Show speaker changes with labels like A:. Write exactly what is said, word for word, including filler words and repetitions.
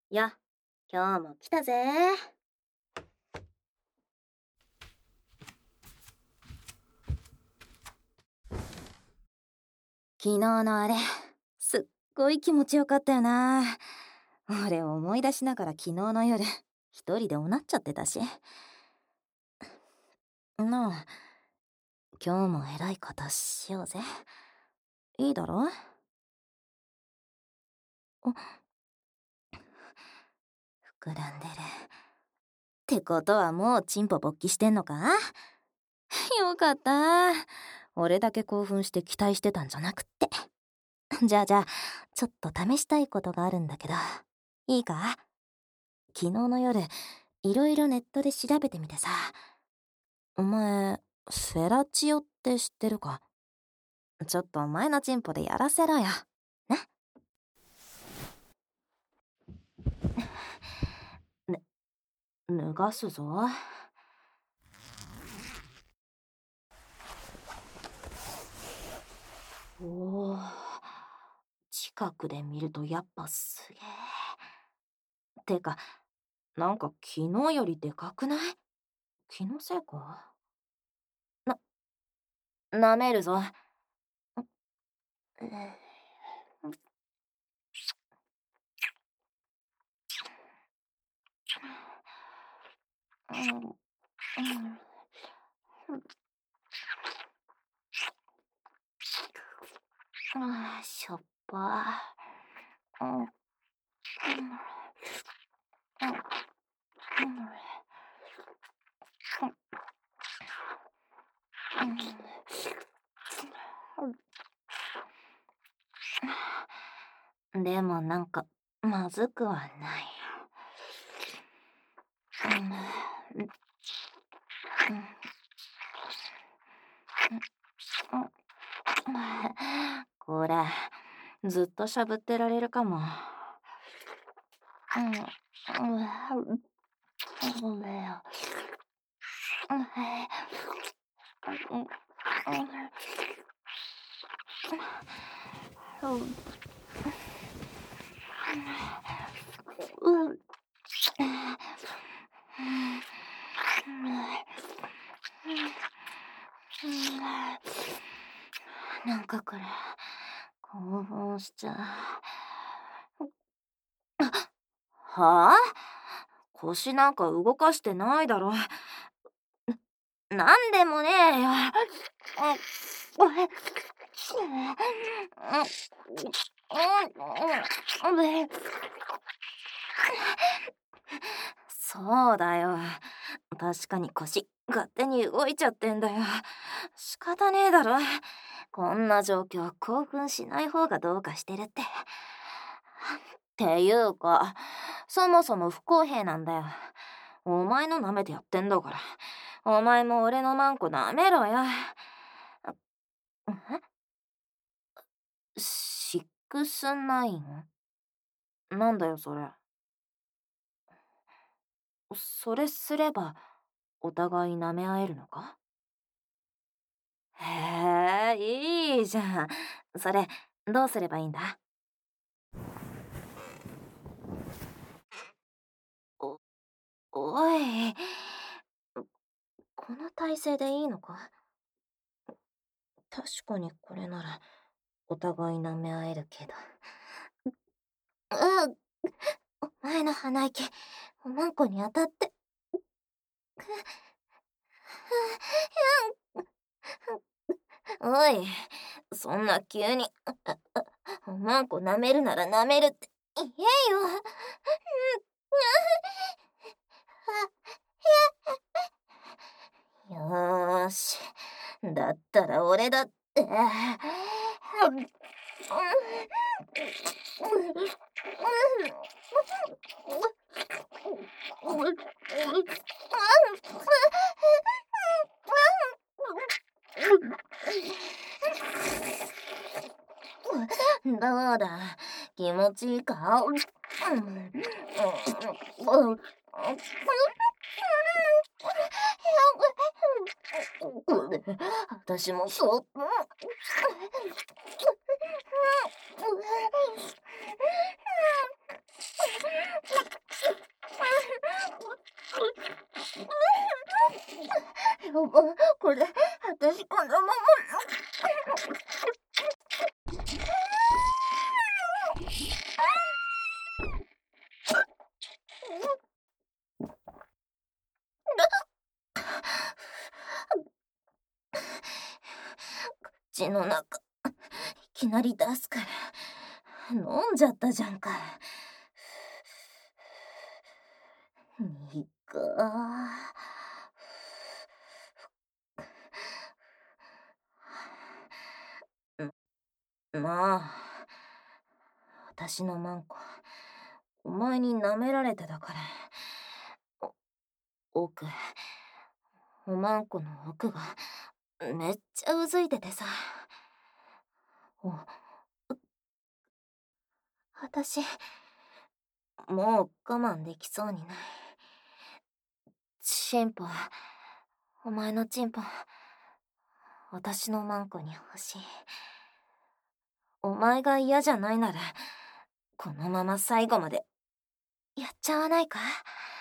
A: や、今日も来たぜ。
B: 昨日のあれ、すっごい気持ちよかったよな。俺思い出しながら昨日の夜、一人でおなっちゃってたし。なあ、今日も偉いことしようぜ。いいだろ？あ、膨らんでる。ってことはもうチンポ勃起してんのか？よかった。俺だけ興奮して期待してたんじゃなくって。じゃあじゃあ、ちょっと試したいことがあるんだけど、いいか？昨日の夜、いろいろネットで調べてみてさ。お前、フェラチオって知ってるか？ちょっとお前のチンポでやらせろよ。ね？ぬ、脱がすぞ。おー、近くで見るとやっぱすげえ。てか、なんか昨日よりでかくない？気のせいか？な、舐めるぞ。あー、しょっぱ。うんうんでもなんかまずくはない。これずっとしゃぶってられるかも。ごめんよ。なんかこれ興奮しちゃう。はあ？腰なんか動かしてないだろ。なんでもねえよ。そうだよ。確かに腰勝手に動いちゃってんだよ。仕方ねえだろ。こんな状況興奮しない方がどうかしてるって。っていうか、そもそも不公平なんだよ。お前の舐めてやってんだから。お前も俺のマンコ舐めろよ。え？シックスナイン？なんだよそれ。それすればお互い舐め合えるのか？へえ、いいじゃん。それどうすればいいんだ？お、おい、この体勢でいいのか？確かにこれならお互い舐め合えるけど。うん、お前の鼻息おまんこに当たって。おい、そんな急におまんこ舐めるなら舐めるって言えよ。よーし、だったら俺だって。どうだ、気持ちいいか？私もそう。 俺、私このまま口の中、いきなり出すから、飲んじゃったじゃんか。にがー。まあ、私のマンコ、お前に舐められてたから。お奥、おまんこの奥がめっちゃうずいててさ。お、私、もう我慢できそうにない。チンポ、お前のチンポ、私のマンコに欲しい。お前が嫌じゃないなら、このまま最後までやっちゃわないか？